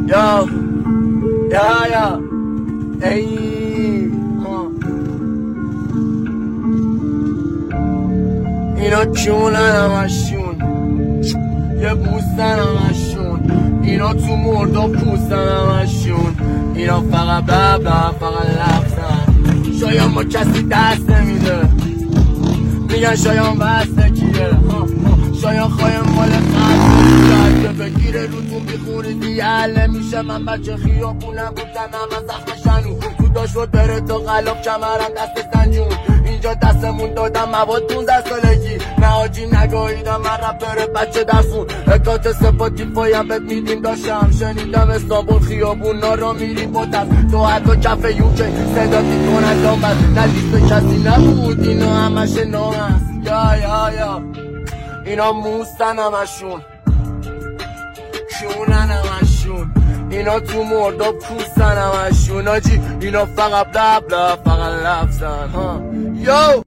یا ای اینا کیونن همشون یه بوستن همشون اینا تو مردا پوستن همشون اینا فقط ببن فقط لفظن شاید ما کسی دست نمیده میگن شاید بسته کیه شاید خواهیم مال خرد که بگیره روتون بیخونید دیگه حل نمیشه من بچه خیابونم بودن همه زخم شنو تو داشت رو داره تا غلاف کمرم دست سنجون اینجا دستمون دادم مواد 15 سالگی نه آجی نگاهیدم من رپر بچه درسون اکات سپاتیفایم بهت میدیم داشتم شنیدم استانبول خیابونا را میری با دست تو حتی کف یوکی صدا میکنن دامت نه لیست کسی نبود اینا همش نام هست یا اینا موستن همشون کیونن همشون اینا تو مردا پوستن همشون آجی اینا فقط بلا فقط لفظن یو